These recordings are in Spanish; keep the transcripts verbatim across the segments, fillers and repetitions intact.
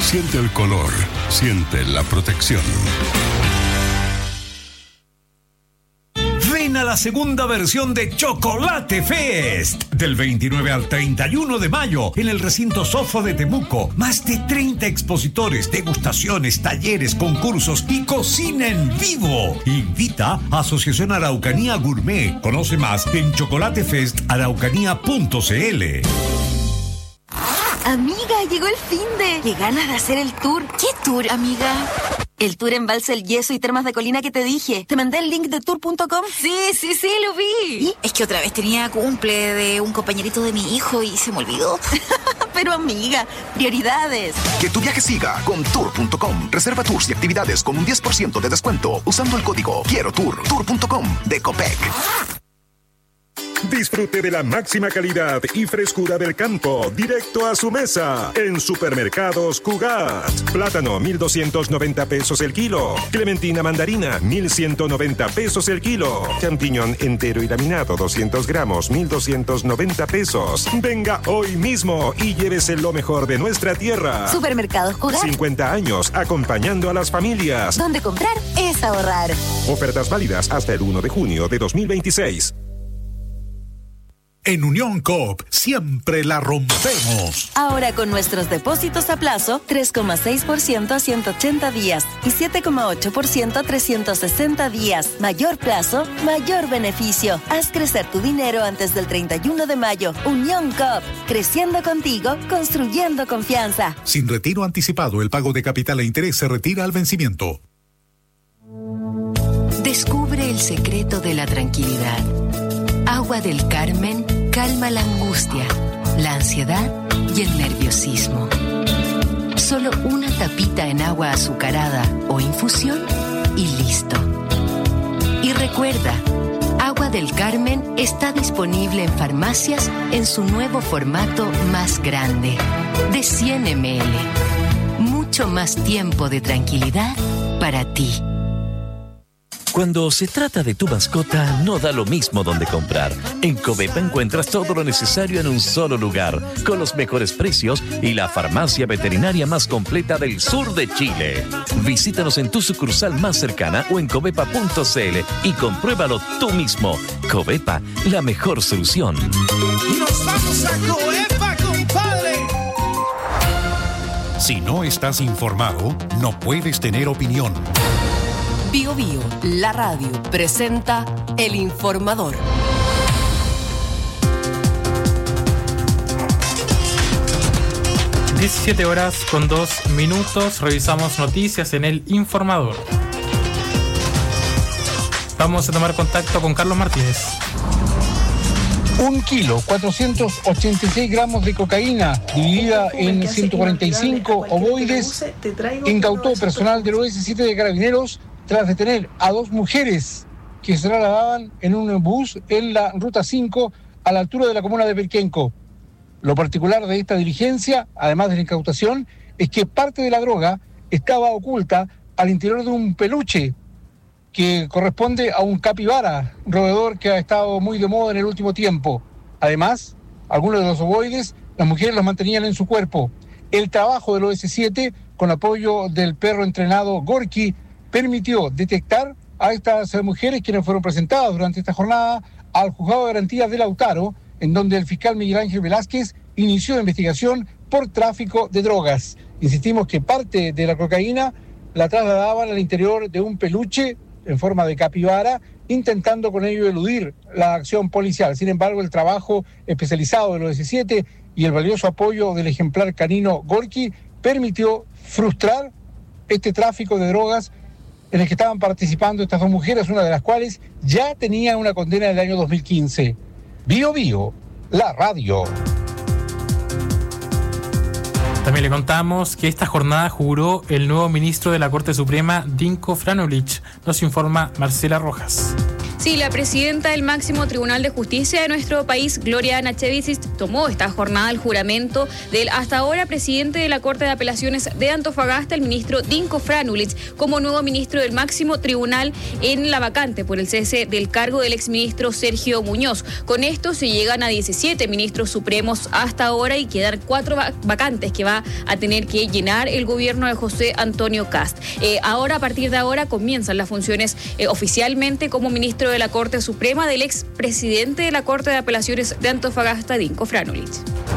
Siente el color, siente la protección. Ven a la segunda versión de Chocolate Fest. Del veintinueve al treinta y uno de mayo en el recinto Sofo de Temuco. Más de treinta expositores, degustaciones, talleres, concursos y cocina en vivo. Invita a Asociación Araucanía Gourmet. Conoce más en chocolate fest araucanía punto c l. Amiga, llegó el finde. Qué ganas de hacer el tour. ¿Qué tour, amiga? El tour Embalse El Yeso y Termas de Colina que te dije. ¿Te mandé el link de tour punto com? Sí, sí, sí, lo vi. ¿Y? Es que otra vez tenía cumple de un compañerito de mi hijo y se me olvidó. Pero amiga, prioridades. Que tu viaje siga con tour punto com. Reserva tours y actividades con un diez por ciento de descuento usando el código Quiero Tour. tour punto com de Copec. Disfrute de la máxima calidad y frescura del campo, directo a su mesa, en Supermercados Cugat. Plátano, mil doscientos noventa pesos el kilo. Clementina mandarina, mil ciento noventa pesos el kilo. Champiñón entero y laminado, doscientos gramos, mil doscientos noventa pesos. Venga hoy mismo y llévese lo mejor de nuestra tierra. Supermercados Cugat. cincuenta años acompañando a las familias. Donde comprar es ahorrar. Ofertas válidas hasta el primero de junio de dos mil veintiséis. En Unión Coop siempre la rompemos. Ahora con nuestros depósitos a plazo, tres coma seis por ciento a ciento ochenta días y siete coma ocho por ciento a trescientos sesenta días. Mayor plazo, mayor beneficio. Haz crecer tu dinero antes del treinta y uno de mayo. Unión Coop, creciendo contigo, construyendo confianza. Sin retiro anticipado, el pago de capital e interés se retira al vencimiento. Descubre el secreto de la tranquilidad. Agua del Carmen calma la angustia, la ansiedad y el nerviosismo. Solo una tapita en agua azucarada o infusión y listo. Y recuerda, Agua del Carmen está disponible en farmacias en su nuevo formato más grande, de cien mililitros. Mucho más tiempo de tranquilidad para ti. Cuando se trata de tu mascota, no da lo mismo donde comprar. En Covepa encuentras todo lo necesario en un solo lugar, con los mejores precios y la farmacia veterinaria más completa del sur de Chile. Visítanos en tu sucursal más cercana o en covepa punto c l y compruébalo tú mismo. Covepa, la mejor solución. ¡Nos vamos a Covepa, compadre! Si no estás informado, no puedes tener opinión. Bio Bio, la radio, presenta El Informador. diecisiete horas con dos minutos, revisamos noticias en El Informador. Vamos a tomar contacto con Carlos Martínez. Un kilo, cuatrocientos ochenta y seis gramos de cocaína, dividida en ciento cuarenta y cinco ovoides, incautó personal del O S siete de Carabineros tras detener a dos mujeres que se trasladaban en un bus en la Ruta cinco a la altura de la comuna de Perquenco. Lo particular de esta diligencia, además de la incautación, es que parte de la droga estaba oculta al interior de un peluche que corresponde a un capibara, un roedor que ha estado muy de moda en el último tiempo. Además, algunos de los ovoides, las mujeres los mantenían en su cuerpo. El trabajo del O S siete, con apoyo del perro entrenado Gorky, permitió detectar a estas mujeres quienes fueron presentadas durante esta jornada al Juzgado de Garantías de Lautaro, en donde el fiscal Miguel Ángel Velázquez inició investigación por tráfico de drogas. Insistimos que parte de la cocaína la trasladaban al interior de un peluche en forma de capibara, intentando con ello eludir la acción policial. Sin embargo, el trabajo especializado del O S siete y el valioso apoyo del ejemplar canino Gorky permitió frustrar este tráfico de drogas en el que estaban participando estas dos mujeres, una de las cuales ya tenía una condena del año dos mil quince. Bio Bio, la radio. También le contamos que esta jornada juró el nuevo ministro de la Corte Suprema, Dinko Franulich. Nos informa Marcela Rojas. Sí, la presidenta del máximo Tribunal de Justicia de nuestro país, Gloria Nachevicic, tomó esta jornada el juramento del hasta ahora presidente de la Corte de Apelaciones de Antofagasta, el ministro Dinko Franulich, como nuevo ministro del máximo tribunal en la vacante por el cese del cargo del exministro Sergio Muñoz. Con esto se llegan a diecisiete ministros supremos hasta ahora y quedan cuatro vacantes que va a tener que llenar el gobierno de José Antonio Kast. Eh, ahora, a partir de ahora, comienzan las funciones eh, oficialmente como ministro de la Corte Suprema del expresidente de la Corte de Apelaciones de Antofagasta, Dinko Franulich.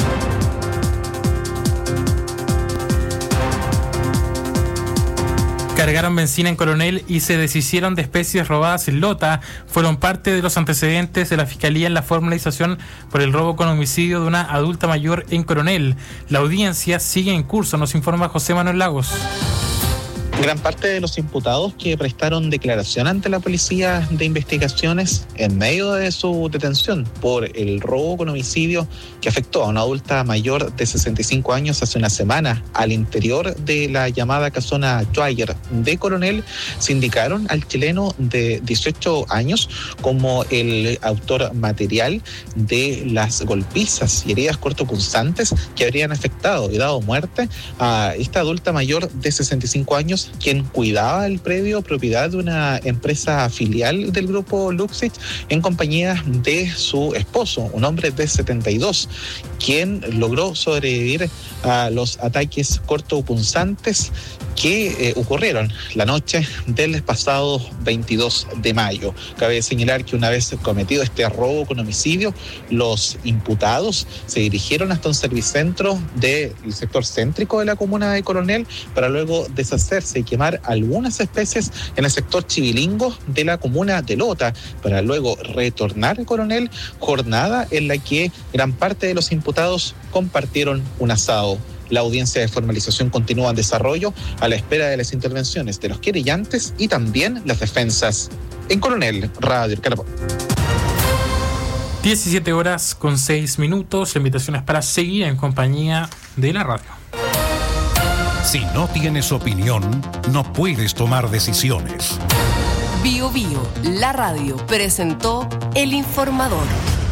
Cargaron benzina en Coronel y se deshicieron de especies robadas en Lota. Fueron parte de los antecedentes de la Fiscalía en la formalización por el robo con homicidio de una adulta mayor en Coronel. La audiencia sigue en curso, nos informa José Manuel Lagos. Gran parte de los imputados que prestaron declaración ante la Policía de Investigaciones en medio de su detención por el robo con homicidio que afectó a una adulta mayor de sesenta y cinco años hace una semana al interior de la llamada casona Schweiger de Coronel, se indicaron al chileno de dieciocho años como el autor material de las golpizas y heridas cortopunzantes que habrían afectado y dado muerte a esta adulta mayor de sesenta y cinco años, quien cuidaba el predio propiedad de una empresa filial del grupo Luxich en compañía de su esposo, un hombre de setenta y dos, quien logró sobrevivir a los ataques cortopunzantes que eh, ocurrieron la noche del pasado veintidós de mayo. Cabe señalar que una vez cometido este robo con homicidio, los imputados se dirigieron hasta un servicentro del sector céntrico de la comuna de Coronel para luego deshacerse y quemar algunas especies en el sector chivilingo de la comuna de Lota, para luego retornar a Coronel, jornada en la que gran parte de los imputados compartieron un asado. La audiencia de formalización continúa en desarrollo a la espera de las intervenciones de los querellantes y también las defensas. En Coronel, Radio El Calapón. diecisiete horas con seis minutos. La invitación es para seguir en compañía de la radio. Si no tienes opinión, no puedes tomar decisiones. Bio Bio, la radio, presentó El Informador.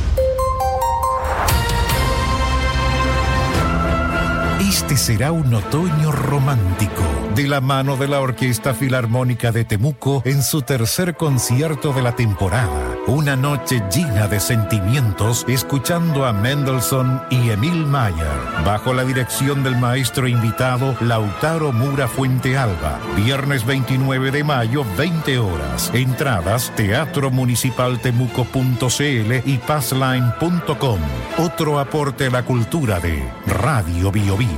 Este será un otoño romántico, de la mano de la Orquesta Filarmónica de Temuco en su tercer concierto de la temporada. Una noche llena de sentimientos, escuchando a Mendelssohn y Emil Mayer, bajo la dirección del maestro invitado Lautaro Mura Fuentealba. Viernes veintinueve de mayo, veinte horas. Entradas, teatro municipal temuco punto c l y passline punto com. Otro aporte a la cultura de Radio Bio Bio.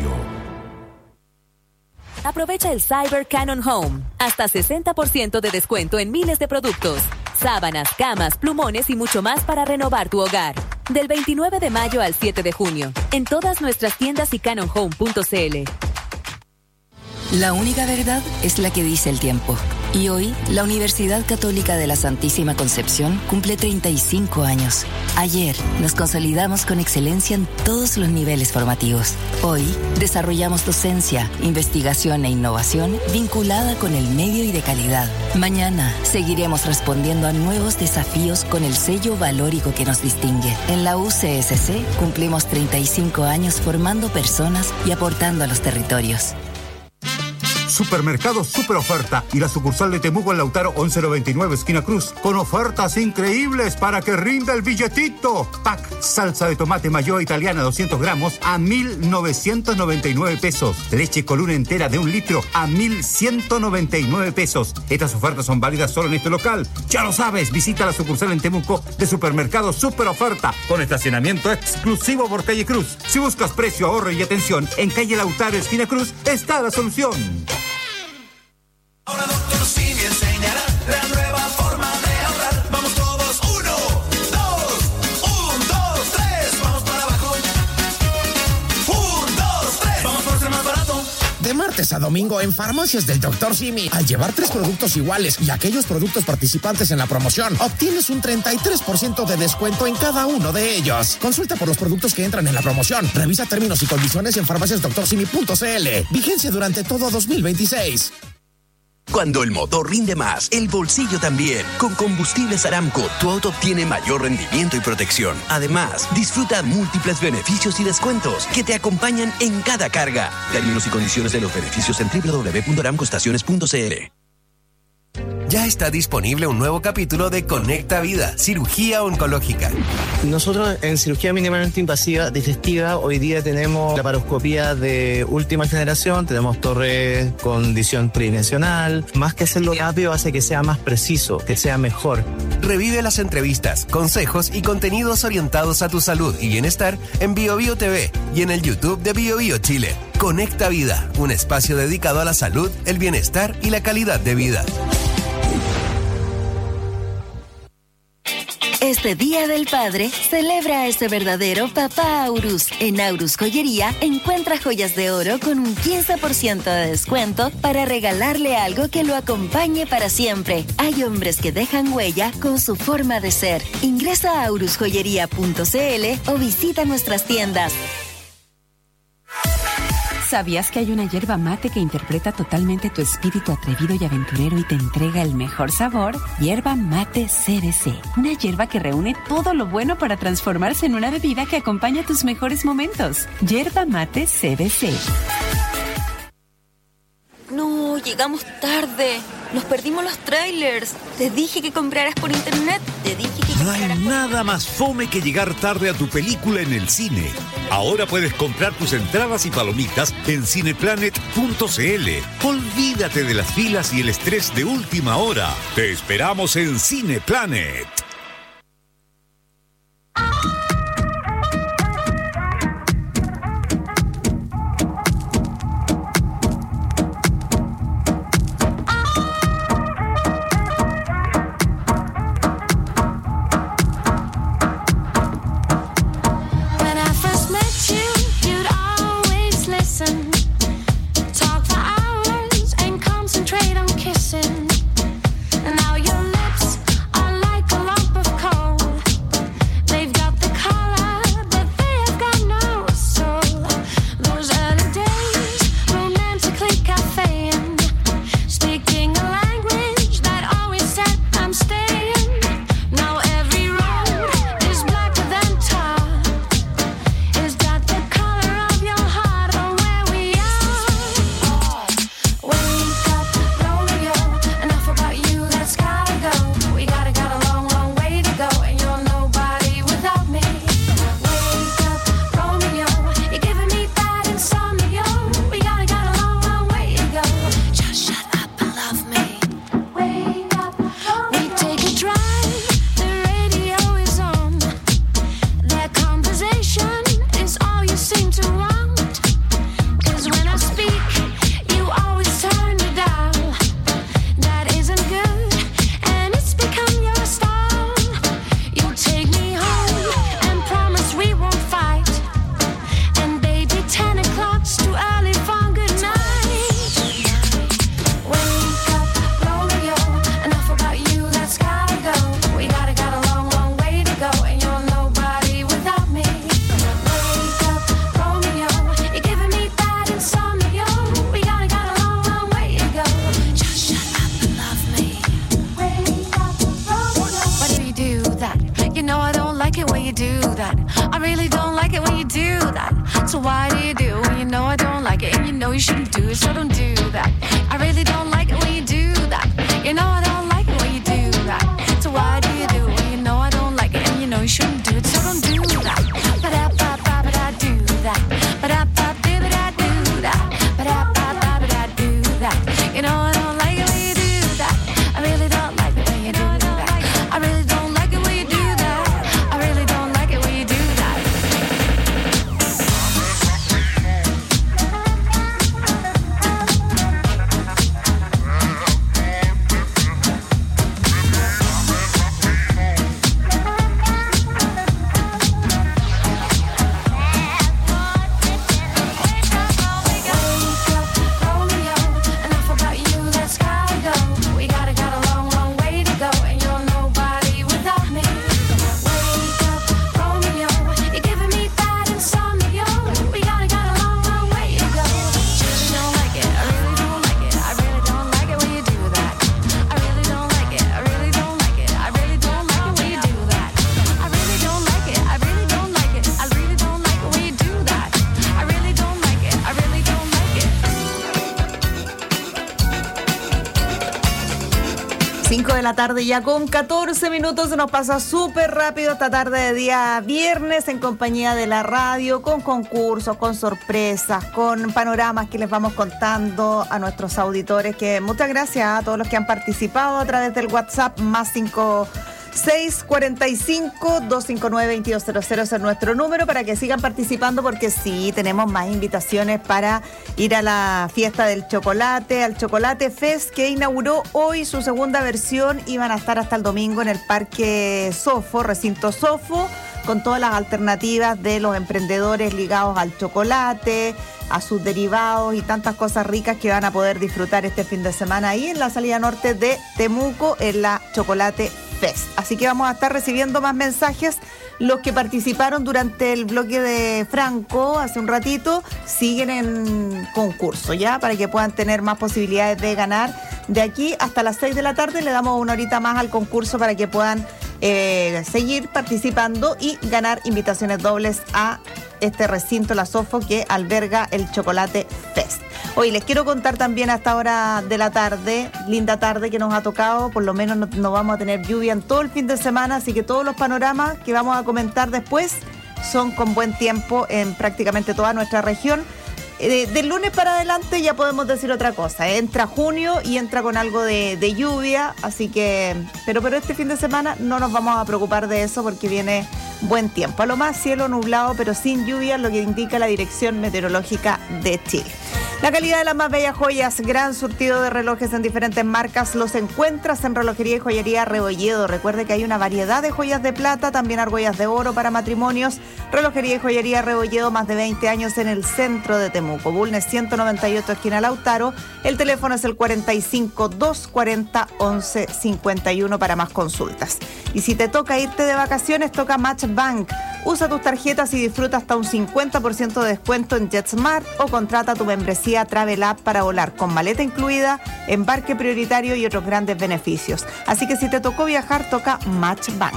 Aprovecha el Cyber Canon Home. Hasta sesenta por ciento de descuento en miles de productos. Sábanas, camas, plumones y mucho más para renovar tu hogar. Del veintinueve de mayo al siete de junio. En todas nuestras tiendas y canon home punto c l. La única verdad es la que dice el tiempo. Y hoy, la Universidad Católica de la Santísima Concepción cumple treinta y cinco años. Ayer, nos consolidamos con excelencia en todos los niveles formativos. Hoy, desarrollamos docencia, investigación e innovación vinculada con el medio y de calidad. Mañana, seguiremos respondiendo a nuevos desafíos con el sello valórico que nos distingue. En la U C S C, cumplimos treinta y cinco años formando personas y aportando a los territorios. Supermercado Super Oferta y la sucursal de Temuco en Lautaro once noventa y nueve esquina Cruz, con ofertas increíbles para que rinda el billetito. Pack salsa de tomate mayo italiana doscientos gramos a mil novecientos noventa y nueve pesos. Leche Coluna entera de un litro a mil ciento noventa y nueve pesos. Estas ofertas son válidas solo en este local. Ya lo sabes, visita la sucursal en Temuco de Supermercado Super Oferta, con estacionamiento exclusivo por calle Cruz. Si buscas precio, ahorro y atención, en calle Lautaro esquina Cruz está la solución. Ahora Doctor Simi enseñará la nueva forma de ahorrar. Vamos todos, uno, dos, un, dos, tres, vamos para abajo. Un, dos, tres, vamos por ser más barato. De martes a domingo en Farmacias del Doctor Simi, al llevar tres productos iguales y aquellos productos participantes en la promoción, obtienes un treinta y tres por ciento de descuento en cada uno de ellos. Consulta por los productos que entran en la promoción. Revisa términos y condiciones en farmacias doctor simi punto c l. Vigencia durante todo dos mil veintiséis. Cuando el motor rinde más, el bolsillo también. Con Combustibles Aramco, tu auto obtiene mayor rendimiento y protección. Además, disfruta múltiples beneficios y descuentos que te acompañan en cada carga. Términos y condiciones de los beneficios en doble u doble u doble u punto aramco estaciones punto c l. Ya está disponible un nuevo capítulo de Conecta Vida, cirugía oncológica. Nosotros en cirugía mínimamente invasiva digestiva hoy día tenemos laparoscopía de última generación, tenemos torre con visión tridimensional. Más que hacerlo rápido hace que sea más preciso, que sea mejor. Revive las entrevistas, consejos y contenidos orientados a tu salud y bienestar en BioBio T V y en el YouTube de BioBio Chile. Conecta Vida, un espacio dedicado a la salud, el bienestar y la calidad de vida. Este Día del Padre, celebra a ese verdadero papá Aurus. En Aurus Joyería, encuentra joyas de oro con un quince por ciento de descuento para regalarle algo que lo acompañe para siempre. Hay hombres que dejan huella con su forma de ser. Ingresa a aurus joyería punto c l o visita nuestras tiendas. ¿Sabías que hay una yerba mate que interpreta totalmente tu espíritu atrevido y aventurero y te entrega el mejor sabor? Yerba Mate C B C. Una yerba que reúne todo lo bueno para transformarse en una bebida que acompaña tus mejores momentos. Yerba Mate C B C. No, llegamos tarde. Nos perdimos los trailers. Te dije que compraras por internet. Te dije que... No hay nada más fome que llegar tarde a tu película en el cine. Ahora puedes comprar tus entradas y palomitas en cineplanet punto c l. Olvídate de las filas y el estrés de última hora. Te esperamos en Cineplanet. cinco de la tarde ya con catorce minutos, se nos pasa súper rápido esta tarde de día viernes en compañía de la radio, con concursos, con sorpresas, con panoramas que les vamos contando a nuestros auditores, que muchas gracias a todos los que han participado a través del WhatsApp más cinco seis cuatro cinco, dos cinco nueve, dos dos cero cero es nuestro número para que sigan participando, porque sí, tenemos más invitaciones para ir a la fiesta del chocolate, al Chocolate Fest, que inauguró hoy su segunda versión, y van a estar hasta el domingo en el Parque Sofo, recinto Sofo, con todas las alternativas de los emprendedores ligados al chocolate, a sus derivados y tantas cosas ricas que van a poder disfrutar este fin de semana ahí en la salida norte de Temuco, en la Chocolate Fest. Así que vamos a estar recibiendo más mensajes. Los que participaron durante el bloque de Franco hace un ratito siguen en concurso ya, para que puedan tener más posibilidades de ganar. De aquí hasta las seis de la tarde le damos una horita más al concurso para que puedan eh, seguir participando y ganar invitaciones dobles a este recinto, la Sofo, que alberga el Chocolate Fest. Hoy les quiero contar también a esta hora de la tarde, linda tarde que nos ha tocado, por lo menos no, no vamos a tener lluvia en todo el fin de semana, así que todos los panoramas que vamos a comentar después son con buen tiempo en prácticamente toda nuestra región. Eh, del lunes para adelante ya podemos decir otra cosa. Entra junio y entra con algo de, de lluvia, así que, pero, pero este fin de semana no nos vamos a preocupar de eso porque viene buen tiempo. A lo más cielo nublado, pero sin lluvia, lo que indica la Dirección Meteorológica de Chile. La calidad de las más bellas joyas, gran surtido de relojes en diferentes marcas, los encuentras en Relojería y Joyería Rebolledo. Recuerde que hay una variedad de joyas de plata, también argollas de oro para matrimonios. Relojería y Joyería Rebolledo, más de veinte años en el centro de Temuco. Bulnes ciento noventa y ocho, esquina Lautaro. El teléfono es el cuarenta y cinco, doscientos cuarenta, once cincuenta y uno para más consultas. Y si te toca irte de vacaciones, toca Match Bank. Usa tus tarjetas y disfruta hasta un cincuenta por ciento de descuento en JetSmart, o contrata tu membresía Travel App para volar con maleta incluida, embarque prioritario y otros grandes beneficios. Así que si te tocó viajar, toca Match Bank.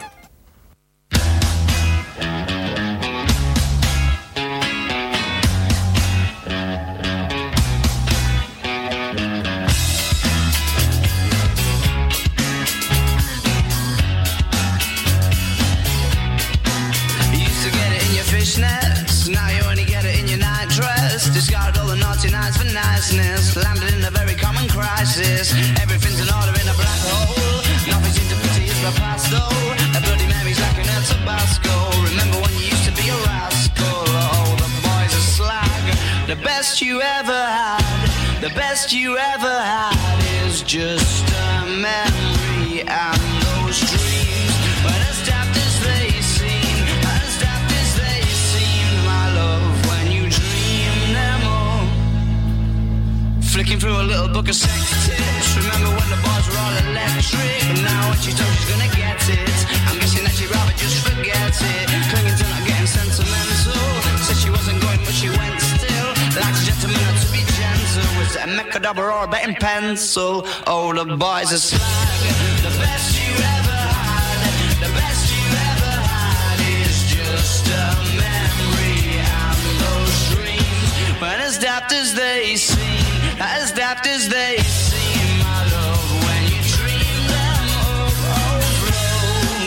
Now you only get it in your night dress. Discarded all the naughty nights for niceness. Landed in a very common crisis. Everything's in order in a black hole. Nothing seems to pity is the past though. A Bloody Mary's like an El Tabasco. Remember when you used to be a rascal? Oh, the boys are slag. The best you ever had, the best you ever had is just a memory and those dreams. But as daft as they seem, as daft as they seem, my love, when you dream them all. Flicking through a little book of sex tips. Remember when the bars were all electric? And now when she told she's gonna get it, I'm guessing that she'd rather just forget it. Clinging to not getting sentimental. Said she wasn't going but she went still. Like a gentleman had to be gentle. Was it a Mechadabra or a betting pencil? Oh, the boys are slag. The best you ever had, the best you ever had is just a memory and those dreams. But as daft as they seem, as daft as they seem, my love, when you dream them up, oh, flow.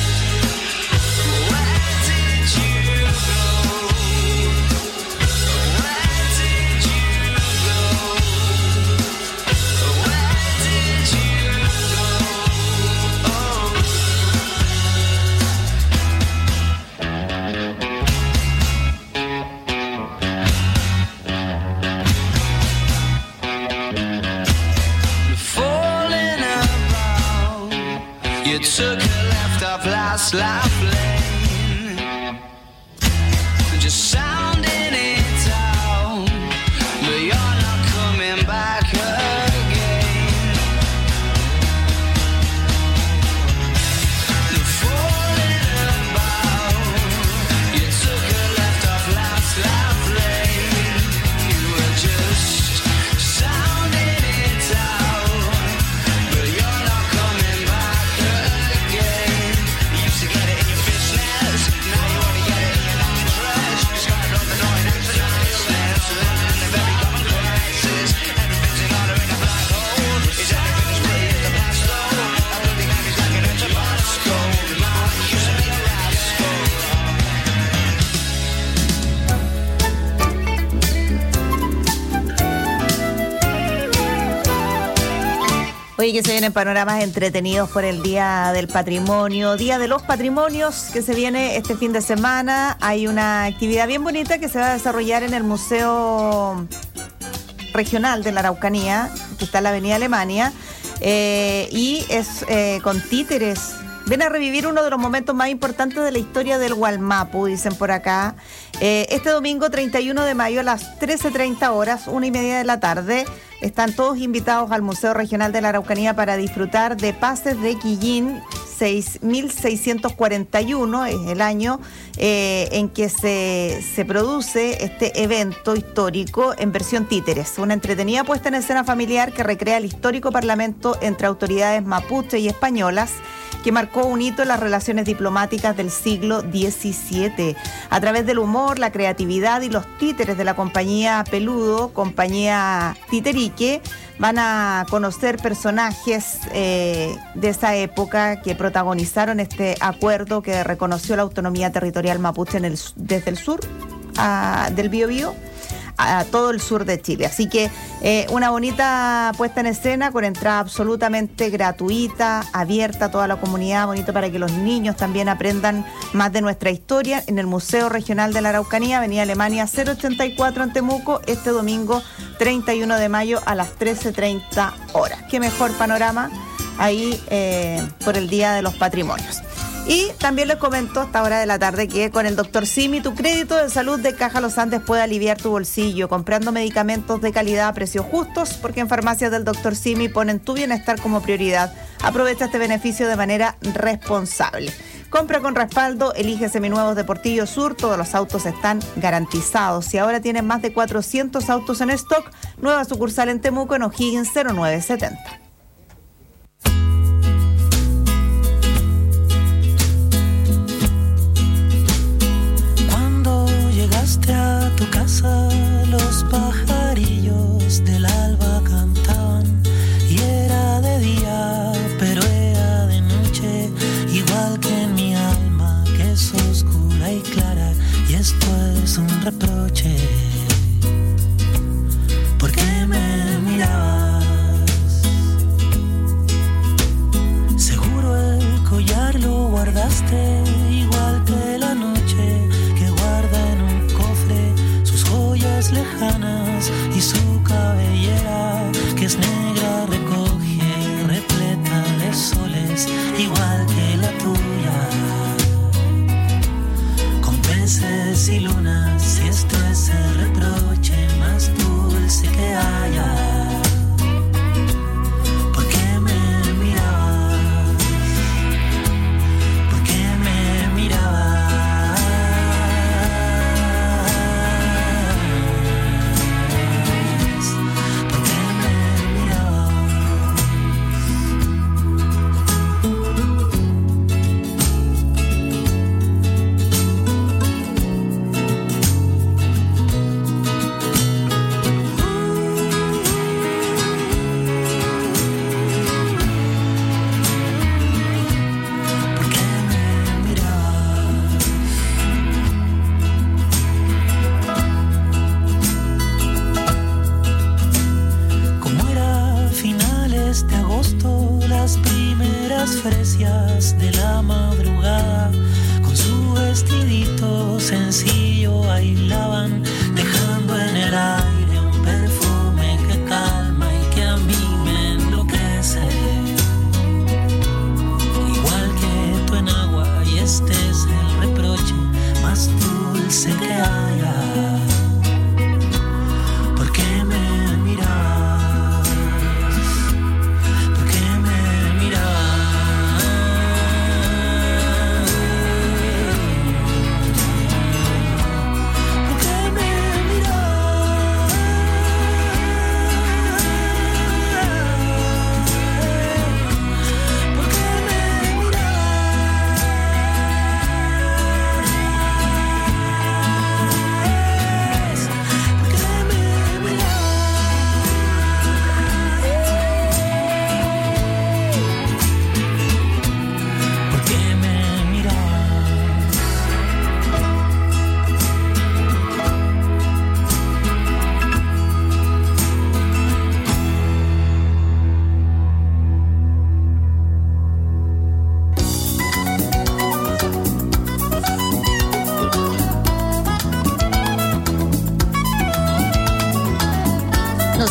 Where did you go? Where did you go? Where did you go? Oh. Falling about, you took a left off last life lane, just sounding it out, but you're not coming back again. Falling about, you took a left off last life lane, you were just sounding it out, but you're not coming back again. You used to get it in your fishnet Oye, que se vienen panoramas entretenidos por el Día del Patrimonio, Día de los Patrimonios, que se viene este fin de semana. Hay una actividad bien bonita que se va a desarrollar en el Museo Regional de la Araucanía, que está en la Avenida Alemania, eh, y es eh, con títeres. Ven a revivir uno de los momentos más importantes de la historia del Wallmapu, dicen por acá. Eh, este domingo treinta y uno de mayo a las trece treinta horas, una y media de la tarde, están todos invitados al Museo Regional de la Araucanía para disfrutar de Pases de Quillín seis mil seiscientos cuarenta y uno, es el año eh, en que se, se produce este evento histórico en versión títeres. Una entretenida puesta en escena familiar que recrea el histórico parlamento entre autoridades mapuche y españolas, que marcó un hito en las relaciones diplomáticas del siglo diecisiete. A través del humor, la creatividad y los títeres de la compañía Peludo, compañía Titerique, van a conocer personajes eh, de esa época que protagonizaron este acuerdo que reconoció la autonomía territorial mapuche en el, desde el sur a, del Biobío a todo el sur de Chile. Así que eh, una bonita puesta en escena con entrada absolutamente gratuita, abierta a toda la comunidad, bonito para que los niños también aprendan más de nuestra historia en el Museo Regional de la Araucanía, Avenida Alemania cero ochenta y cuatro en Temuco, este domingo treinta y uno de mayo a las trece treinta horas. Qué mejor panorama ahí eh, por el Día de los Patrimonios. Y también les comento a esta hora de la tarde que con el doctor Simi, tu crédito de salud de Caja Los Andes puede aliviar tu bolsillo comprando medicamentos de calidad a precios justos, porque en farmacias del doctor Simi ponen tu bienestar como prioridad. Aprovecha este beneficio de manera responsable. Compra con respaldo, elige seminuevos de Portillo Sur, todos los autos están garantizados. Y ahora tienen más de cuatrocientos autos en stock. Nueva sucursal en Temuco, en O'Higgins cero nueve setenta. A tu casa los pajarillos del alba cantaban y era de día pero era de noche, igual que en mi alma que es oscura y clara, y esto es un reproche. ¿Por qué me mirabas? Seguro el collar lo guardaste igual que la noche que guarda en un joyas lejanas, y su cabellera que es negra recoge repleta de soles igual que la tuya, con peces y lunas, y esto es el reproche más dulce que haya. ¿Por qué me mirabas? ¿Por qué me mirabas? Fresias de la madrugada, con su vestidito sencillo bailaban, dejando en el aire un perfume que calma y que a mí me enloquece, igual que tu enagua, y este es el reproche más dulce que haya. ¿Por qué me miras? ¿Por qué me miras? ¿Por qué me miras?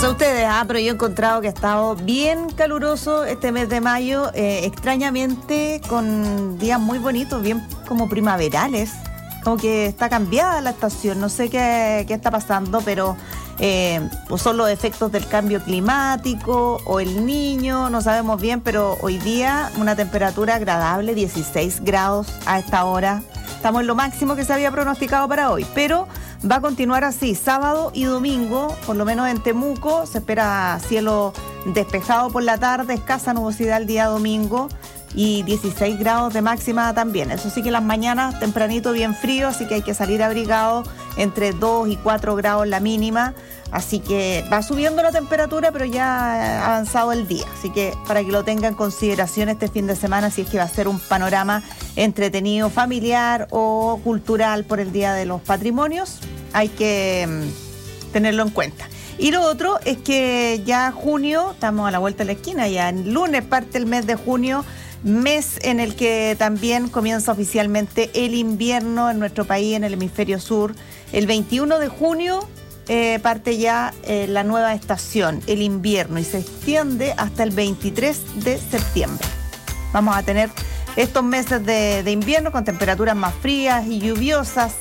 sé ustedes, ah, pero yo he encontrado que ha estado bien caluroso este mes de mayo, eh, extrañamente con días muy bonitos, bien como primaverales, como que está cambiada la estación, no sé qué, qué está pasando, pero eh, pues son los efectos del cambio climático o el niño, no sabemos bien, pero hoy día una temperatura agradable, dieciséis grados a esta hora. Estamos en lo máximo que se había pronosticado para hoy, pero va a continuar así, sábado y domingo, por lo menos en Temuco, se espera cielo despejado por la tarde, escasa nubosidad el día domingo y dieciséis grados de máxima también. Eso sí que las mañanas tempranito bien frío, así que hay que salir abrigado, entre dos y cuatro grados la mínima, así que va subiendo la temperatura, pero ya ha avanzado el día, así que para que lo tenga en consideración este fin de semana, si es que va a ser un panorama entretenido, familiar o cultural por el Día de los Patrimonios, hay que mm, tenerlo en cuenta. Y lo otro es que ya junio, estamos a la vuelta de la esquina, ya en lunes parte el mes de junio, mes en el que también comienza oficialmente el invierno en nuestro país, en el hemisferio sur. El veintiuno de junio eh, parte ya eh, la nueva estación, el invierno, y se extiende hasta el veintitrés de septiembre. Vamos a tener estos meses de, de invierno con temperaturas más frías y lluviosas,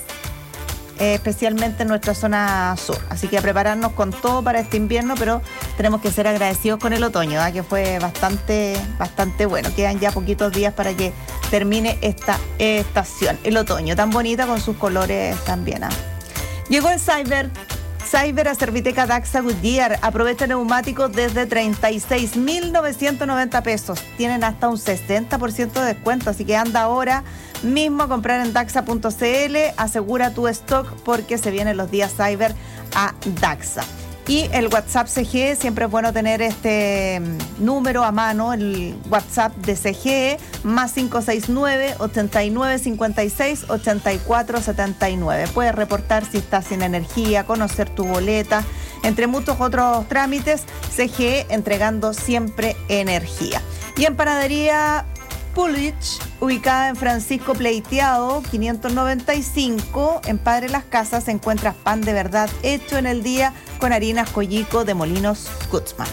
eh, especialmente en nuestra zona sur. Así que a prepararnos con todo para este invierno, pero tenemos que ser agradecidos con el otoño, ¿eh? que fue bastante, bastante bueno. Quedan ya poquitos días para que termine esta estación, el otoño, tan bonita con sus colores también. ¿eh? Llegó el Cyber. Cyber a Serviteca Daxa Goodyear. Aprovecha neumáticos desde treinta y seis mil novecientos noventa pesos. Tienen hasta un sesenta por ciento de descuento, así que anda ahora mismo a comprar en daxa punto c l. Asegura tu stock porque se vienen los días Cyber a Daxa. Y el WhatsApp C G, siempre es bueno tener este número a mano, el WhatsApp de C G, más cinco seis nueve, ochenta y nueve cincuenta y seis, ochenta y cuatro setenta y nueve. Puedes reportar si estás sin energía, conocer tu boleta, entre muchos otros trámites. C G entregando siempre energía. Y en panadería Pulich, ubicada en Francisco Pleiteado, quinientos noventa y cinco, en Padre Las Casas, encuentras pan de verdad hecho en el día con harinas Collico de Molinos Gutzman.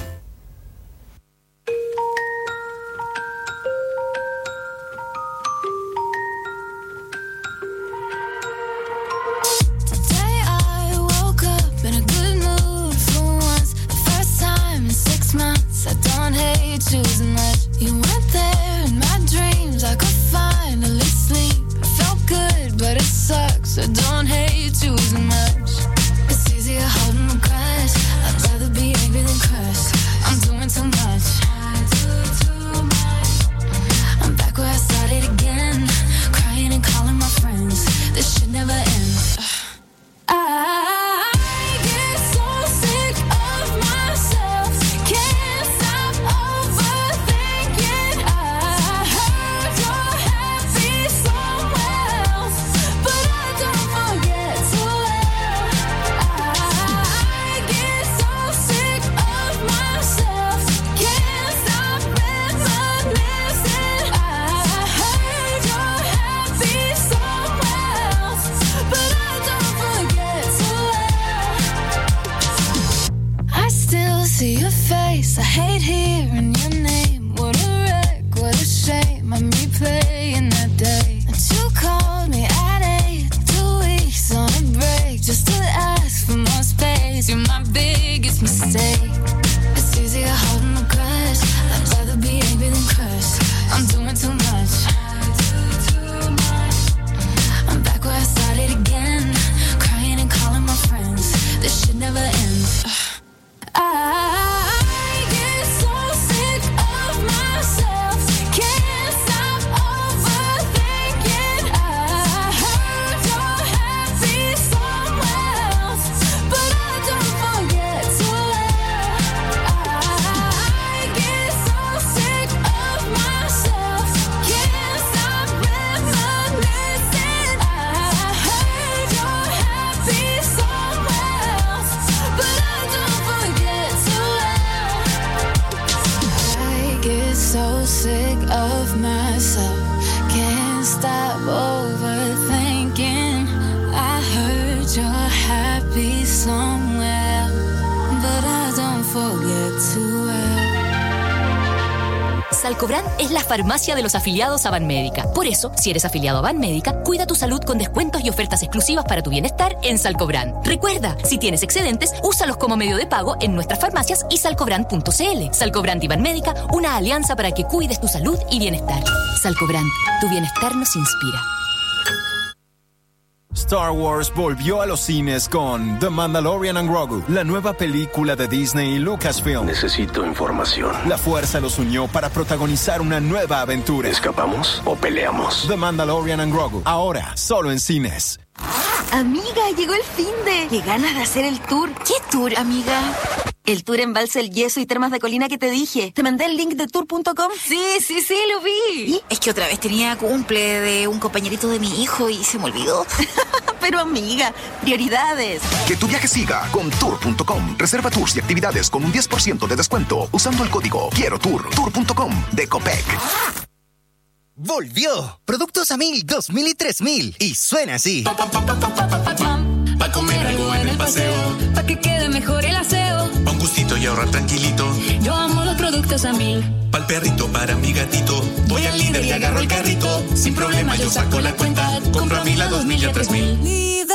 So don't hate choosing much. It's easier holding my crush. I'd rather be angry than crushed. I'm doing too much. I do too much. I'm back where I started again, crying and calling my friends. This should never end. I get so sick of myself. Can't stop overthinking. I heard you're happy somewhere else, but I don't forget to laugh. I get so sick of myself. Can't stop reminiscing. I heard you're happy somewhere else, but I don't forget to laugh. I still see your face. I hate hearing your name. What a wreck, what a shame. I'm replaying that day that you called me at eight. Two weeks on a break just to ask for more space. You're my biggest mistake. It's easier holding a grudge. I'd rather be angry than crushed. I'm doing too much. I do too much. I'm back where I started again, crying and calling my friends. This should never end. I get so sick of myself. Can't stop overthinking. I heard you're happy somewhere else, but I don't forget to laugh. I get so sick of myself. Can't stop reminiscing. I heard you're happy somewhere else, but I don't forget to laugh. I get so sick of myself. Can't stop overthinking. I heard you're happy somewhere, but I don't Salcobran es la farmacia de los afiliados a Banmédica. Por eso, si eres afiliado a Banmédica, cuida tu salud con descuentos y ofertas exclusivas para tu bienestar en Salcobran. Recuerda, si tienes excedentes, úsalos como medio de pago en nuestras farmacias y salcobran punto c l. Salcobran y Banmédica, una alianza para que cuides tu salud y bienestar. Salcobran, tu bienestar nos inspira. Star Wars volvió a los cines con The Mandalorian and Grogu, la nueva película de Disney y Lucasfilm. Necesito información. La fuerza los unió para protagonizar una nueva aventura. ¿Escapamos o peleamos? The Mandalorian and Grogu, ahora solo en cines. Amiga, llegó el finde. Qué ganas de hacer el tour. ¿Qué tour, amiga? El tour Embalse el Yeso y Termas de Colina que te dije. ¿Te mandé el link de tour punto com? Sí, sí, sí, lo vi. ¿Y? Es que otra vez tenía cumple de un compañerito de mi hijo y se me olvidó. Pero amiga, prioridades. Que tu viaje siga con tour punto com. Reserva tours y actividades con un diez por ciento de descuento usando el código Quiero Tour. tour punto com de Copec. Volvió. Productos a mil, dos mil y tres mil. Y suena así. Pa, pa, pa, pa, pa, pa, pa, pa. Pa comer algo en el paseo. Pa que quede mejor el aseo. Pa un gustito y ahorrar tranquilito. Yo amo los productos a mil. Pa el perrito, para mi gatito. Voy al líder y agarro el carrito. Sin problema yo saco la cuenta. Compro a mil, a dos mil y a tres mil. Líder.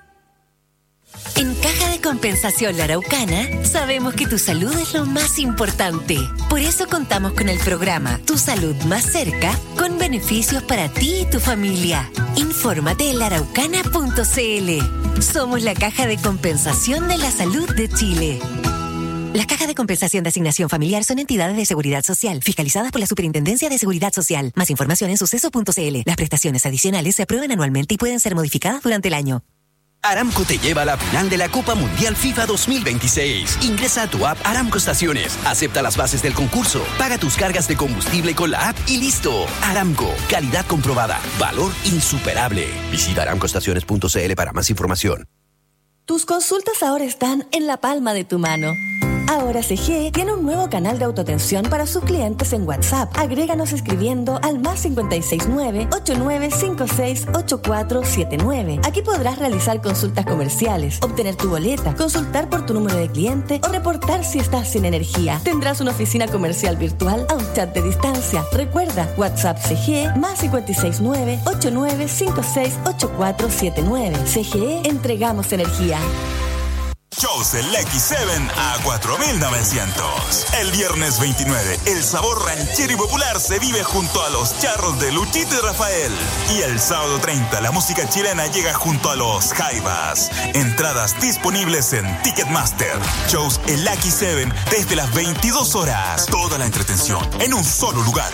En Caja de Compensación La Araucana, sabemos que tu salud es lo más importante. Por eso contamos con el programa Tu Salud Más Cerca, con beneficios para ti y tu familia. Infórmate en la araucana punto c l. Somos la Caja de Compensación de la Salud de Chile. Las cajas de compensación de asignación familiar son entidades de seguridad social, fiscalizadas por la Superintendencia de Seguridad Social. Más información en suceso punto c l. Las prestaciones adicionales se aprueban anualmente y pueden ser modificadas durante el año. Aramco te lleva a la final de la Copa Mundial FIFA dos mil veintiséis. Ingresa a tu app Aramco Estaciones, acepta las bases del concurso, paga tus cargas de combustible con la app y listo. Aramco, calidad comprobada, valor insuperable. Visita aramco estaciones punto c l para más información. Tus consultas ahora están en la palma de tu mano. Ahora C G tiene un nuevo canal de autoatención para sus clientes en WhatsApp. Agréganos escribiendo al más cinco seis nueve, ocho nueve cinco seis, ocho cuatro siete nueve. Aquí podrás realizar consultas comerciales, obtener tu boleta, consultar por tu número de cliente o reportar si estás sin energía. Tendrás una oficina comercial virtual a un chat de distancia. Recuerda, WhatsApp C G más cinco seis nueve, ocho nueve cinco seis, ocho cuatro siete nueve. C G E, entregamos energía. Shows el X siete a cuatro mil novecientos. El viernes veintinueve, el sabor ranchero y popular se vive junto a los charros de Luchito y Rafael. Y el sábado treinta, la música chilena llega junto a los Jaivas. Entradas disponibles en Ticketmaster. Shows el X siete desde las veintidós horas. Toda la entretención en un solo lugar.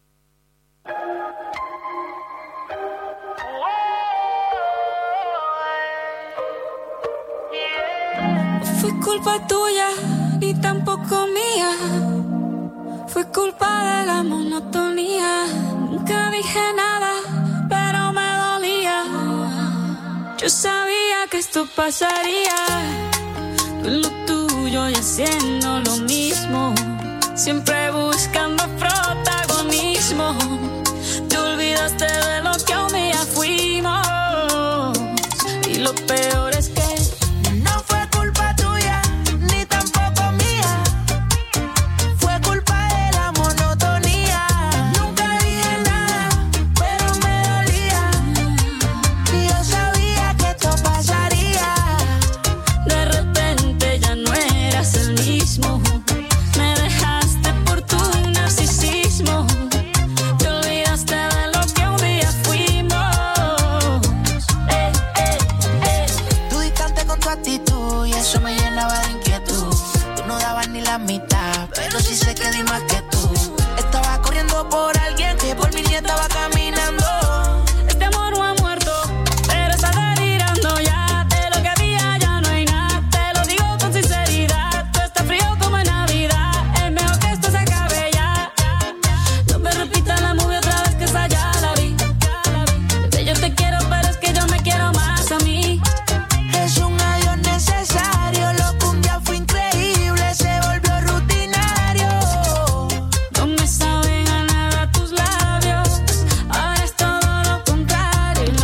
Fue culpa tuya, ni tampoco mía. Fue culpa de la monotonía. Nunca dije nada, pero me dolía. Yo sabía que esto pasaría. Tú en lo tuyo y haciendo lo mismo. Siempre buscando protagonismo. Te olvidaste de lo que un día fuimos. Y lo peor es que pero sí sé que di más que tú. Estaba corriendo por alguien que por mí ni estaba caminando. Este amor no ha muerto, pero está delirando ya. De lo que había ya no hay nada. Te lo digo con sinceridad. Tú estás frío como en Navidad. Es mejor que esto se acabe ya. No me repita la movie otra vez que esa ya la vi. Bebé, yo te quiero, pero es que yo me quiero más a mí. Es un adiós necesario. Lo que un día fue increíble se volvió rutinario. No me saben a nada tus labios. Ahora es todo lo contrario.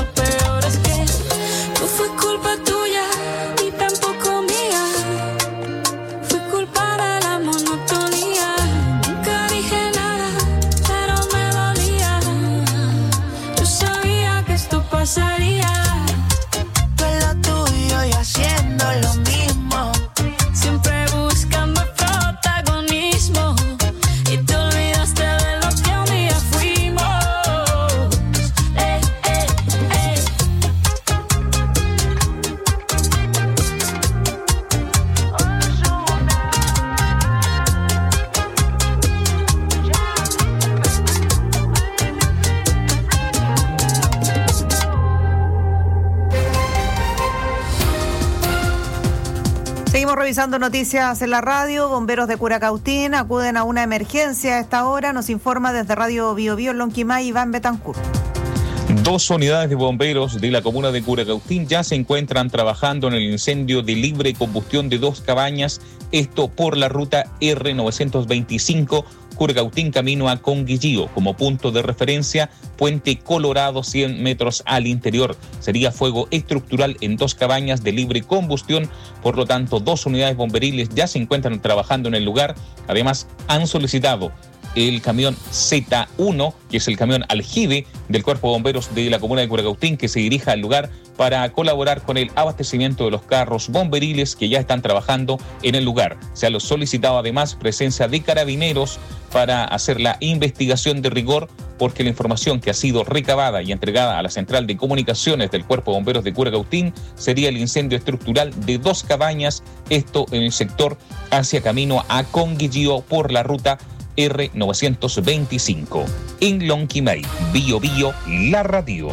Seguimos revisando noticias en la radio. Bomberos de Curacautín acuden a una emergencia a esta hora. Nos informa desde Radio Bio Bio en Lonquimay, Iván Betancourt. Dos unidades de bomberos de la comuna de Curacautín ya se encuentran trabajando en el incendio de libre combustión de dos cabañas, esto por la ruta R novecientos veinticinco, Curacautín camino a Conguillío. Como punto de referencia, Puente Colorado, cien metros al interior. Sería fuego estructural en dos cabañas de libre combustión, por lo tanto, dos unidades bomberiles ya se encuentran trabajando en el lugar. Además, han solicitado el camión Z uno, que es el camión aljibe del Cuerpo de Bomberos de la comuna de Curacautín, que se dirija al lugar para colaborar con el abastecimiento de los carros bomberiles que ya están trabajando en el lugar. Se ha solicitado además presencia de carabineros para hacer la investigación de rigor, porque la información que ha sido recabada y entregada a la Central de Comunicaciones del Cuerpo de Bomberos de Curacautín sería el incendio estructural de dos cabañas, esto en el sector hacia camino a Conguillío por la ruta R novecientos veinticinco. En Lonquimay, Bio Bio, la radio.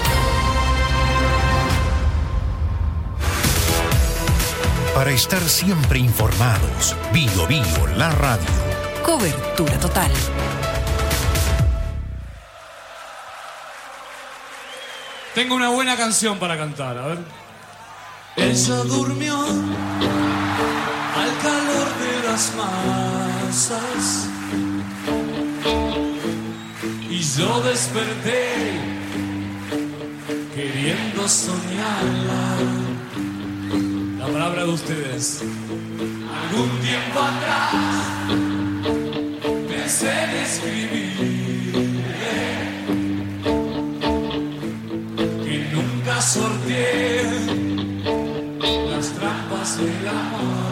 Para estar siempre informados, Bio Bio, la radio. Cobertura total. Tengo una buena canción para cantar, a ver. Ella durmió al calor de las masas y yo desperté queriendo soñarla. La palabra de ustedes. Algún tiempo atrás pensé en escribirle que nunca sorteé las trampas del amor.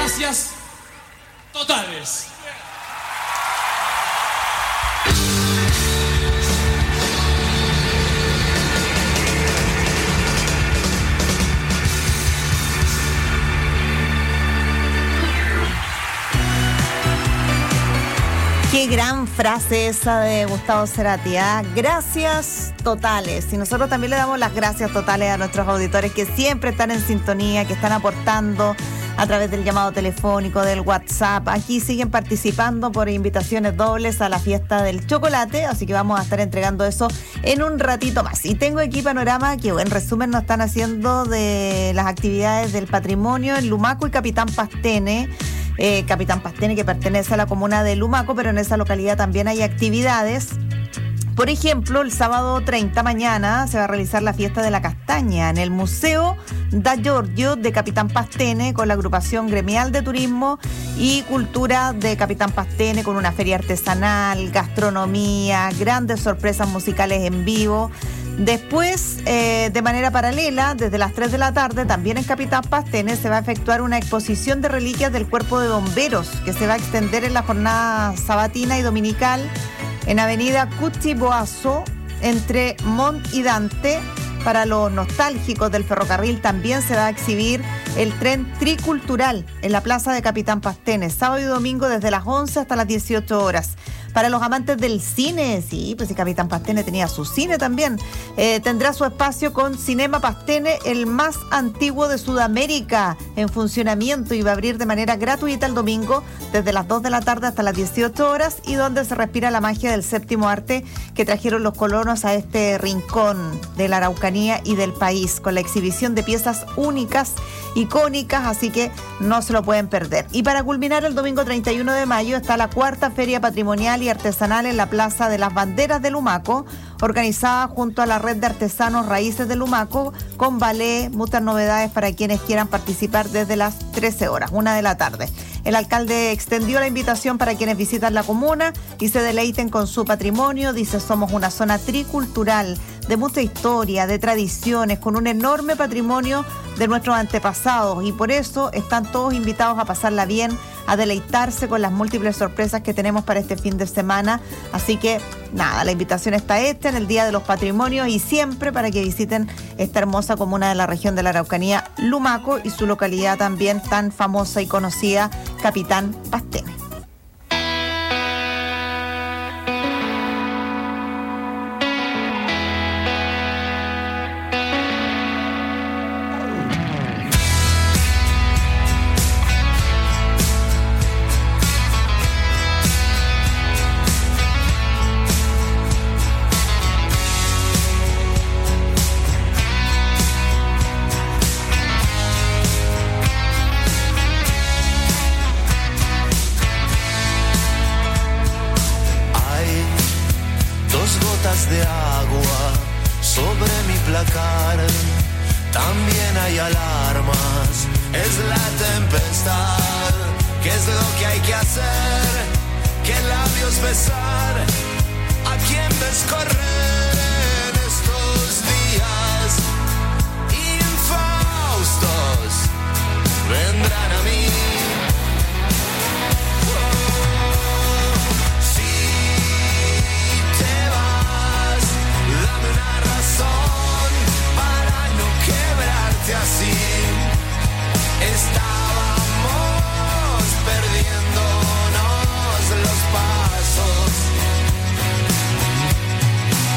gracias totales. Qué gran frase esa de Gustavo Cerati, ¿eh? Gracias totales. Y nosotros también le damos las gracias totales a nuestros auditores que siempre están en sintonía, que están aportando a través del llamado telefónico, del WhatsApp. Aquí siguen participando por invitaciones dobles a la fiesta del chocolate, así que vamos a estar entregando eso en un ratito más. Y tengo aquí panorama que en resumen nos están haciendo de las actividades del patrimonio en Lumaco y Capitán Pastene. Eh, Capitán Pastene, que pertenece a la comuna de Lumaco, pero en esa localidad también hay actividades. Por ejemplo, el sábado treinta mañana se va a realizar la fiesta de la castaña en el Museo Da Giorgio de Capitán Pastene con la agrupación gremial de turismo y cultura de Capitán Pastene, con una feria artesanal, gastronomía, grandes sorpresas musicales en vivo. Después, eh, de manera paralela, desde las tres de la tarde, también en Capitán Pastene se va a efectuar una exposición de reliquias del Cuerpo de Bomberos que se va a extender en la jornada sabatina y dominical en Avenida Cuchi Boazo, entre Mont y Dante. Para los nostálgicos del ferrocarril también se va a exhibir el tren tricultural en la plaza de Capitán Pastene, sábado y domingo desde las once hasta las dieciocho horas. Para los amantes del cine, sí, pues si Capitán Pastene tenía su cine también, eh, tendrá su espacio con Cinema Pastene, el más antiguo de Sudamérica, en funcionamiento, y va a abrir de manera gratuita el domingo desde las dos de la tarde hasta las dieciocho horas, y donde se respira la magia del séptimo arte que trajeron los colonos a este rincón de la Araucanía y del país, con la exhibición de piezas únicas, icónicas, así que no se lo pueden perder. Y para culminar, el domingo treinta y uno de mayo está la cuarta Feria Patrimonial y Artesanal en la Plaza de las Banderas de Lumaco, organizada junto a la Red de Artesanos Raíces de Lumaco, con ballet, muchas novedades para quienes quieran participar desde las trece horas, una de la tarde. El alcalde extendió la invitación para quienes visitan la comuna y se deleiten con su patrimonio. Dice, somos una zona tricultural, de mucha historia, de tradiciones, con un enorme patrimonio de nuestros antepasados, y por eso están todos invitados a pasarla bien, a deleitarse con las múltiples sorpresas que tenemos para este fin de semana. Así que nada, la invitación está hecha en el Día de los Patrimonios y siempre para que visiten esta hermosa comuna de la región de la Araucanía, Lumaco, y su localidad también tan famosa y conocida, Capitán Pastene. De agua sobre mi placar, también hay alarmas, es la tempestad. ¿Qué es lo que hay que hacer? ¿Qué labios besar? ¿A quién ves correr en estos días? Infaustos vendrán a mí. Así estábamos perdiéndonos los pasos.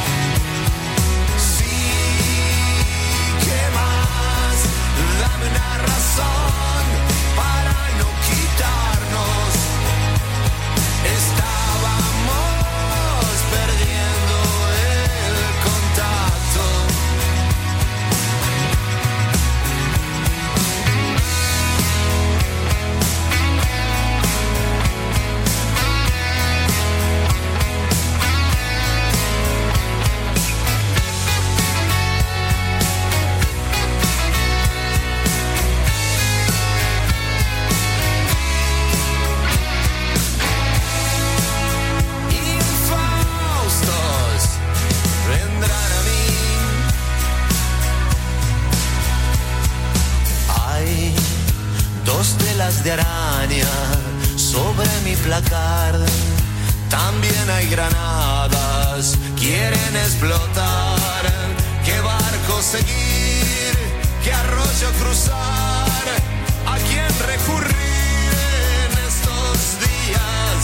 alas de araña sobre mi placar. También hay granadas, quieren explotar. ¿Qué barco seguir? ¿Qué arroyo cruzar? ¿A quién recurrir en estos días?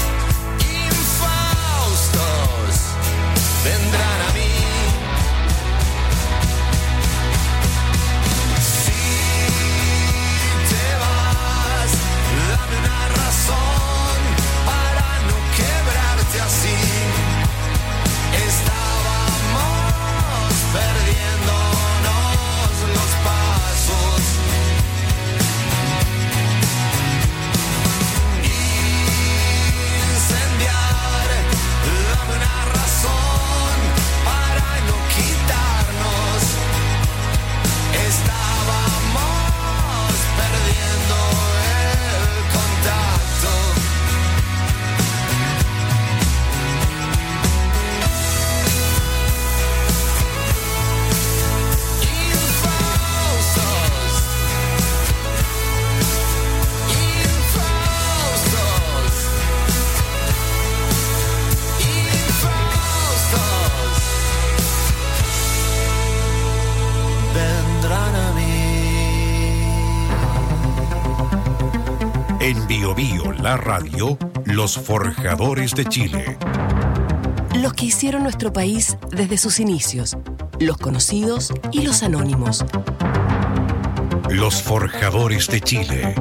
Infaustos vendrán a mí. Así estábamos perdiéndonos los pasos. Incendiar, dame una razón para no quitarnos. Estábamos perdiendo el contacto. En Bio Bio, la radio, los forjadores de Chile. Los que hicieron nuestro país desde sus inicios, los conocidos y los anónimos. Los forjadores de Chile.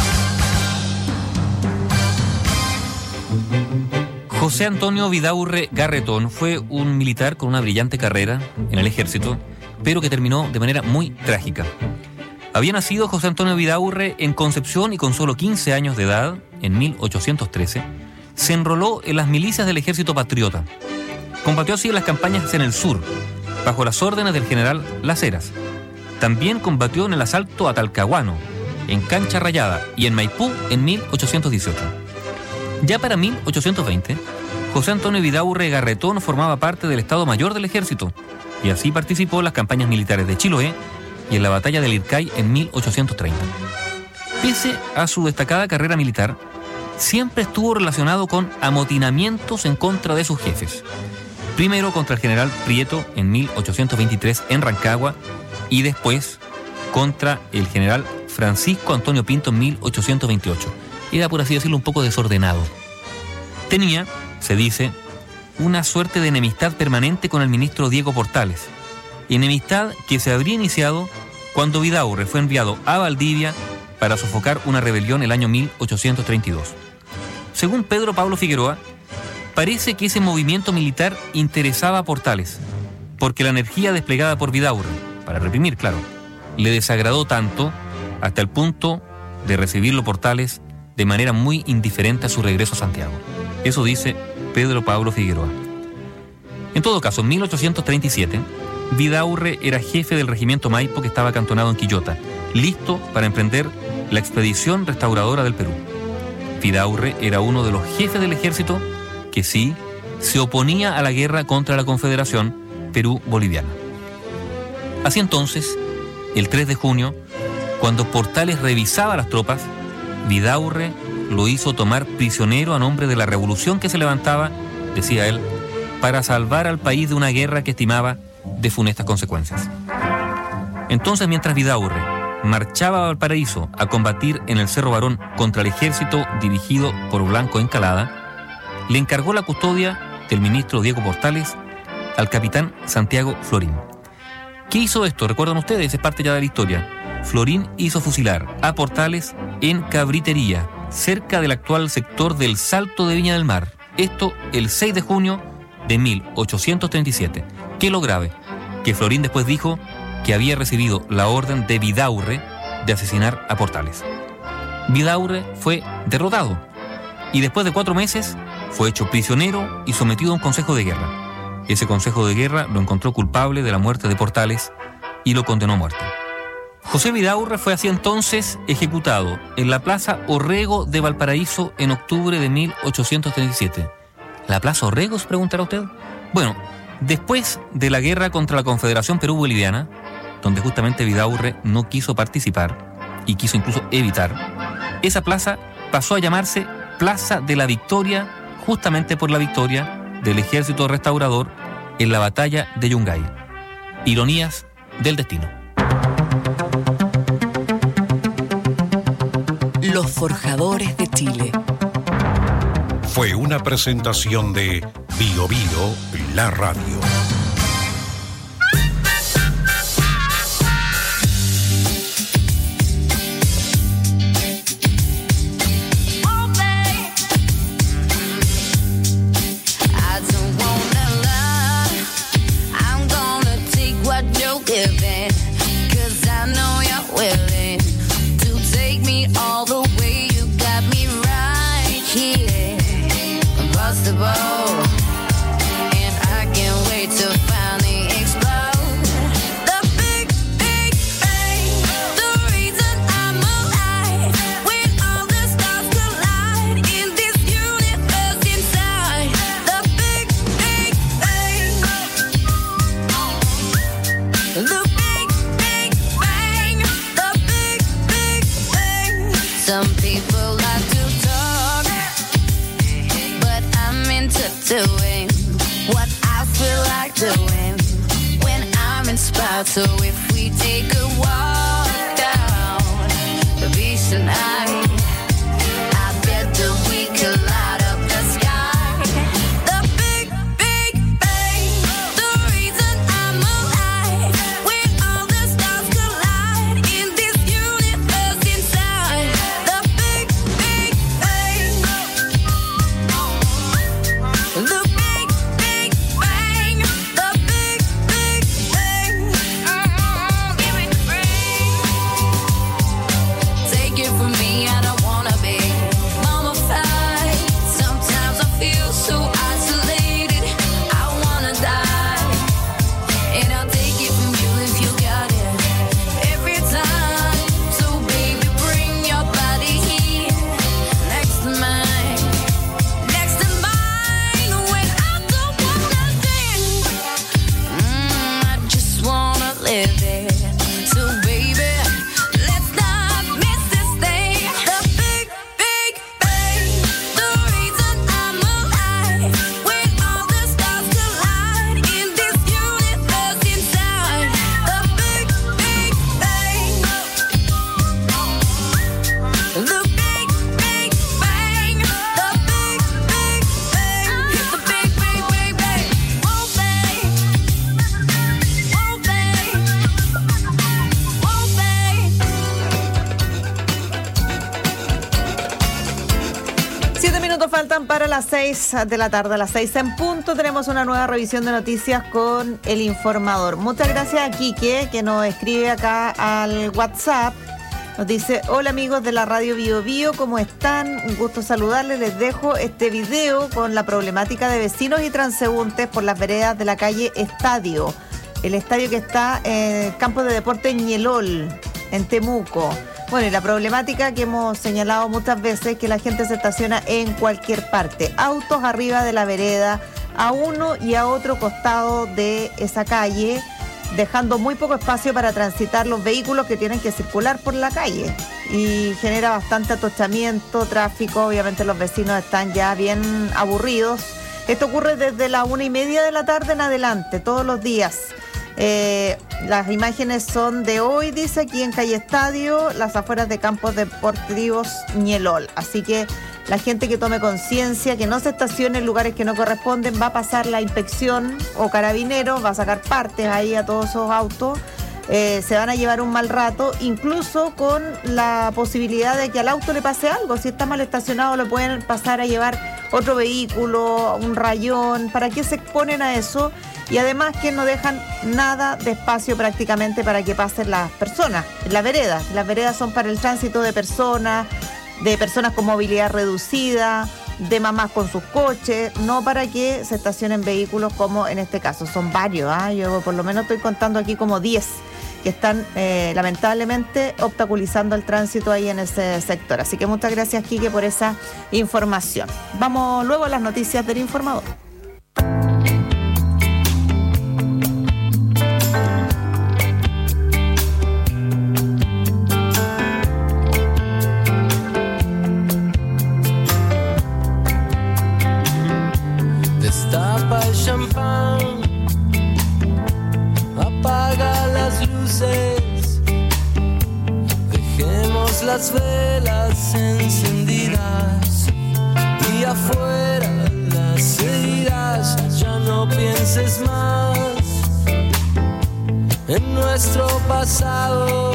José Antonio Vidaurre Garretón fue un militar con una brillante carrera en el ejército, pero que terminó de manera muy trágica. Había nacido José Antonio Vidaurre en Concepción y con solo quince años de edad, en mil ochocientos trece, se enroló en las milicias del Ejército Patriota. Combatió así en las campañas en el sur, bajo las órdenes del general Las Heras. También combatió en el asalto a Talcahuano, en Cancha Rayada y en Maipú en mil ochocientos dieciocho. Ya para mil ochocientos veinte, José Antonio Vidaurre Garretón formaba parte del Estado Mayor del Ejército y así participó en las campañas militares de Chiloé y en la batalla del Ircay en mil ochocientos treinta. Pese a su destacada carrera militar, siempre estuvo relacionado con amotinamientos en contra de sus jefes. Primero contra el general Prieto en mil ochocientos veintitrés en Rancagua y después contra el general Francisco Antonio Pinto en mil ochocientos veintiocho. Era, por así decirlo, un poco desordenado. Tenía, se dice, una suerte de enemistad permanente con el ministro Diego Portales, enemistad que se habría iniciado cuando Vidaurre fue enviado a Valdivia para sofocar una rebelión el año mil ochocientos treinta y dos. Según Pedro Pablo Figueroa, parece que ese movimiento militar interesaba a Portales, porque la energía desplegada por Vidaurre, para reprimir, claro, le desagradó tanto hasta el punto de recibirlo Portales de manera muy indiferente a su regreso a Santiago. Eso dice Pedro Pablo Figueroa. En todo caso, en mil ochocientos treinta y siete, Vidaurre era jefe del regimiento Maipo que estaba acantonado en Quillota, listo para emprender la expedición restauradora del Perú. Vidaurre era uno de los jefes del ejército que sí se oponía a la guerra contra la Confederación Perú-Boliviana. Así entonces, el tres de junio, cuando Portales revisaba las tropas, Vidaurre lo hizo tomar prisionero a nombre de la revolución que se levantaba, decía él, para salvar al país de una guerra que estimaba de funestas consecuencias. Entonces, mientras Vidaurre marchaba a Valparaíso a combatir en el Cerro Barón contra el ejército dirigido por Blanco Encalada, le encargó la custodia del ministro Diego Portales al capitán Santiago Florín. ¿Qué hizo esto? ¿Recuerdan ustedes? Es parte ya de la historia. Florín hizo fusilar a Portales en Cabritería, cerca del actual sector del Salto de Viña del Mar. Esto el seis de junio de mil ochocientos treinta y siete. ¿Qué es lo grave? Que Florín después dijo que había recibido la orden de Vidaurre de asesinar a Portales. Vidaurre fue derrotado y después de cuatro meses fue hecho prisionero y sometido a un consejo de guerra. Ese consejo de guerra lo encontró culpable de la muerte de Portales y lo condenó a muerte. José Vidaurre fue así entonces ejecutado en la Plaza Orrego de Valparaíso en octubre de mil ochocientos treinta y siete. ¿La Plaza Orrego, se preguntará usted? Bueno, después de la guerra contra la Confederación Perú-Boliviana, donde justamente Vidaurre no quiso participar y quiso incluso evitar, esa plaza pasó a llamarse Plaza de la Victoria, justamente por la victoria del ejército restaurador en la batalla de Yungay. Ironías del destino. Los forjadores de Chile. Fue una presentación de Bio Bio, la radio. So if we take a walk down the beach tonight, I bet that we could light up the sky. The big, big bang, the reason I'm alive. When all the stars collide in this universe inside. The big, big bang. The big, big bang. The big, big bang. Take it from me, I don't wanna be mummified. Sometimes I feel so isolated, I wanna die. And I'll take it from you if you got it every time. So baby, bring your body here next to mine, next to mine. When I don't wanna dance, mm, I just wanna live it. So baby, let's not miss this thing. The big, big bang, the reason I'm alive. When all the stars collide in this universe inside. The big, big bang. The big, big bang. The big, big bang. It's the big, big, big bang. Whoa, bang. Whoa, bang. Whoa, bang. Siete minutos faltan para las seis de la tarde. A las seis en punto tenemos una nueva revisión de noticias con El Informador. Muchas gracias a Quique, que nos escribe acá al WhatsApp. Nos dice: hola amigos de la radio Bio Bio, ¿cómo están? Un gusto saludarles. Les dejo este video con la problemática de vecinos y transeúntes por las veredas de la calle Estadio. El estadio que está en el campo de deporte Ñelol, en Temuco. Bueno, y la problemática que hemos señalado muchas veces, que la gente se estaciona en cualquier parte. Autos arriba de la vereda, a uno y a otro costado de esa calle, dejando muy poco espacio para transitar los vehículos que tienen que circular por la calle. Y genera bastante atochamiento, tráfico. Obviamente los vecinos están ya bien aburridos. Esto ocurre desde la una y media de la tarde en adelante, todos los días. Eh, las imágenes son de hoy, dice, aquí en calle Estadio, las afueras de campos deportivos Ñelol. Así que la gente que tome conciencia, que no se estacione en lugares que no corresponden, va a pasar la inspección o carabinero, va a sacar partes ahí a todos esos autos. Eh, se van a llevar un mal rato, incluso con la posibilidad de que al auto le pase algo. Si está mal estacionado, le pueden pasar a llevar otro vehículo, un rayón. ¿Para qué se exponen a eso? Y además que no dejan nada de espacio prácticamente para que pasen las personas. Las veredas, las veredas son para el tránsito de personas, de personas con movilidad reducida, de mamás con sus coches, no para que se estacionen vehículos como en este caso. Son varios, ¿eh? Yo por lo menos estoy contando aquí como diez que están eh, lamentablemente obstaculizando el tránsito ahí en ese sector. Así que muchas gracias, Quique, por esa información. Vamos luego a las noticias del Informador. Dejemos las velas encendidas y afuera las heridas. Ya no pienses más en nuestro pasado.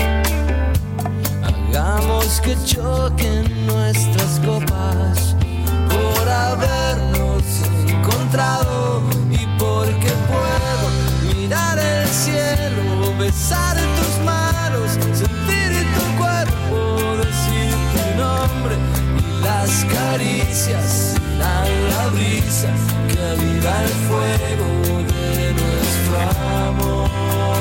Hagamos que choquen nuestras copas por habernos encontrado y porque puedo mirar el cielo, besar tus manos, sentir tu cuerpo, decir tu nombre y las caricias serán la brisa que aviva el fuego de nuestro amor.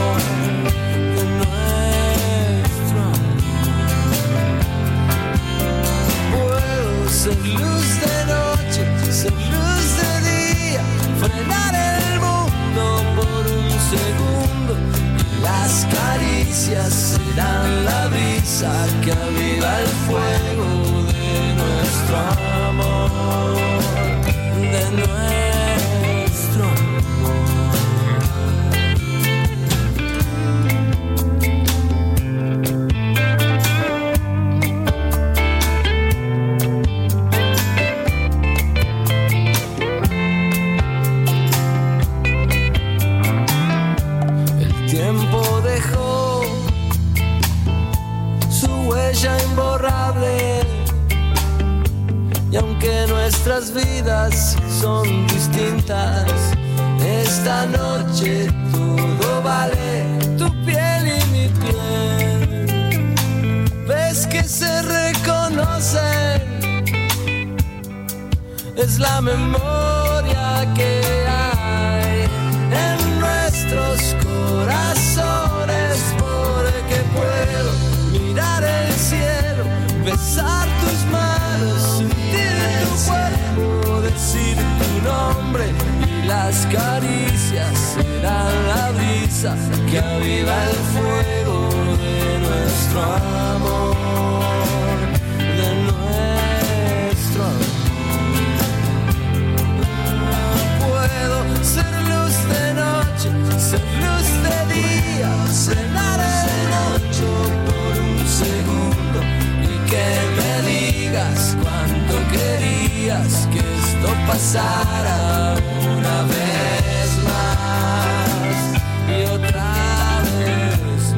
Ser luz de noche, ser luz de día, frenar el mundo por un segundo. Y las caricias serán la brisa que aviva el fuego de nuestro amor, de nuestro amor. Imborrable, y aunque nuestras vidas son distintas, esta noche todo vale, tu piel y mi piel. Ves que se reconocen, es la memoria que hay en nuestros corazones, porque puedo mirar el cielo, besar tus manos, sentir tu cuerpo, decir tu nombre y las caricias serán la brisa que aviva el fuego de nuestro amor, de nuestro amor. Puedo ser luz de noche, ser luz de día, cenar el noche por un segundo y que me digas cuánto querías que esto pasara una vez más y otra vez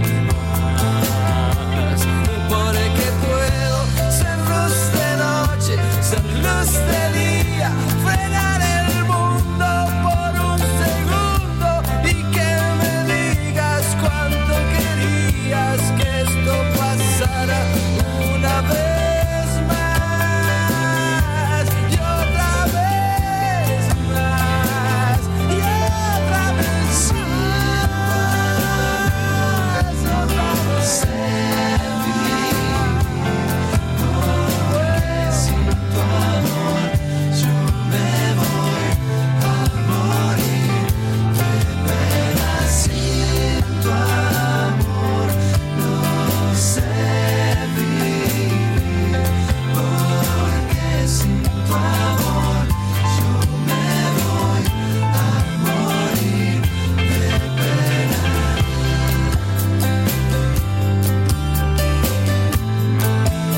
más, porque puedo ser luz de noche, ser luz de